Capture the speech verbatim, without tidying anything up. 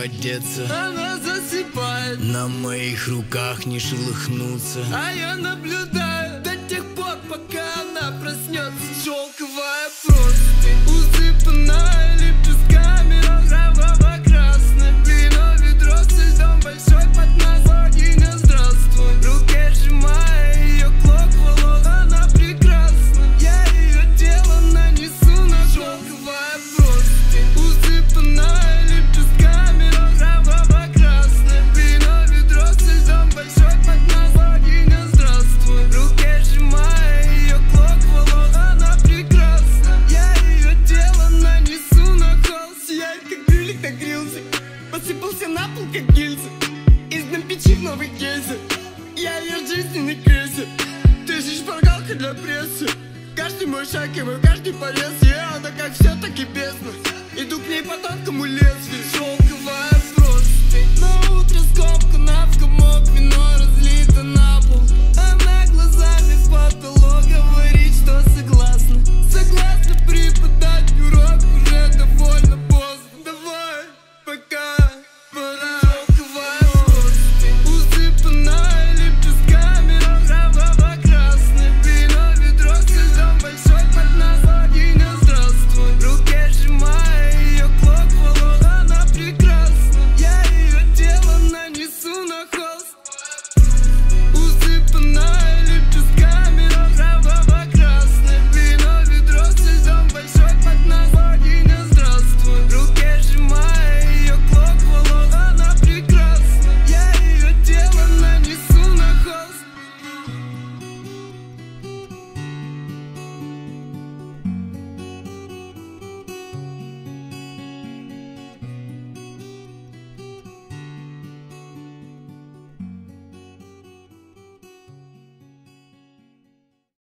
одеться. Она засыпает, на моих руках не шелохнуться. а я наблюдаю до тех пор, пока она проснется. Шелковая простынь, усыпанная лепестками розово-красным. Вино, ведро со льдом, большой поднос. Богиня, здравствуй. В руке сжимая ее клок волос. Она прекрасна, я ее тело нанесу на шелковая простынь, усыпанная лепестками розово-красным. Вино, ведро со льдом, большой поднос. Богиня, здравствуй. В руке сжимая ее клок волос. Она прекрасна, я ее тело нанесу на холст. Сияет, как брюлик на грилзе, посыпался на пол, как гильзы. Из дна печи в новый гейзер, я ее жизненный крейсер. Ты же шпаргалка для прессы. Каждый мой шаг и мой каждый порез. Я она как все, так и бездна. Иду к ней по тонкому лезвию.